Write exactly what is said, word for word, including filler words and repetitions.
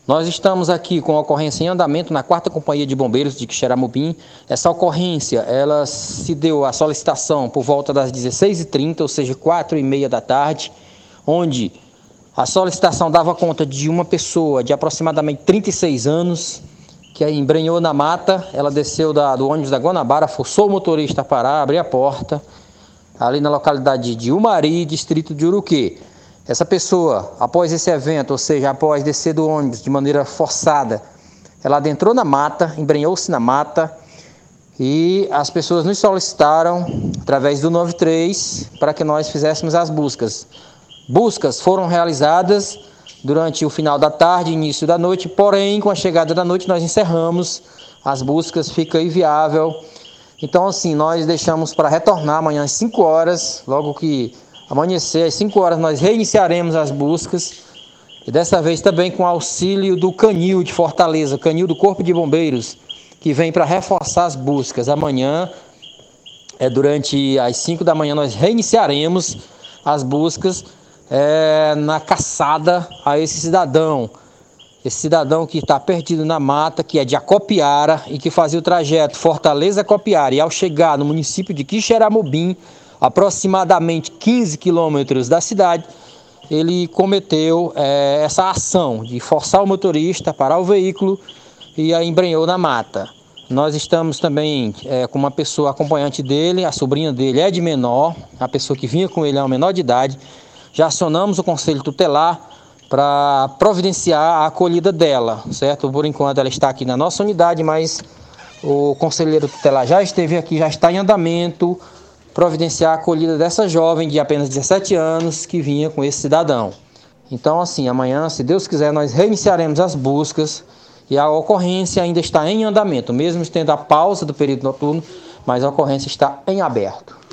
Nós estamos aqui com a ocorrência em andamento na quarta Companhia de Bombeiros de Quixeramobim. Essa ocorrência, ela se deu a solicitação por volta das dezesseis e trinta, ou seja, quatro e meia da tarde, onde a solicitação dava conta de uma pessoa de aproximadamente trinta e seis anos, que embrenhou na mata. Ela desceu da, do ônibus da Guanabara, forçou o motorista a parar, abrir a porta, ali na localidade de Umari, distrito de Uruquê. Essa pessoa, após esse evento, ou seja, após descer do ônibus de maneira forçada, ela adentrou na mata, embrenhou-se na mata, e as pessoas nos solicitaram, através do noventa e três, para que nós fizéssemos as buscas. Buscas foram realizadas durante o final da tarde e início da noite, porém, com a chegada da noite, nós encerramos as buscas, fica inviável. Então, assim, nós deixamos para retornar amanhã às cinco horas, logo que amanhecer, às cinco horas, nós reiniciaremos as buscas, e dessa vez também com auxílio do Canil de Fortaleza, Canil do Corpo de Bombeiros, que vem para reforçar as buscas. Amanhã, é, durante as cinco da manhã, nós reiniciaremos as buscas é, na caçada a esse cidadão. Esse cidadão que está perdido na mata, que é de Acopiara e que fazia o trajeto Fortaleza-Acopiara, e ao chegar no município de Quixeramobim, aproximadamente quinze quilômetros da cidade, ele cometeu é, essa ação de forçar o motorista a parar o veículo e a embrenhou na mata. Nós estamos também é, com uma pessoa acompanhante dele, a sobrinha dele é de menor, a pessoa que vinha com ele é uma menor de idade. Já acionamos o Conselho Tutelar para providenciar a acolhida dela, certo? Por enquanto ela está aqui na nossa unidade, mas o Conselheiro Tutelar já esteve aqui, já está em andamento, providenciar a acolhida dessa jovem de apenas dezessete anos que vinha com esse cidadão. Então, assim, amanhã, se Deus quiser, nós reiniciaremos as buscas e a ocorrência ainda está em andamento, mesmo tendo a pausa do período noturno, mas a ocorrência está em aberto.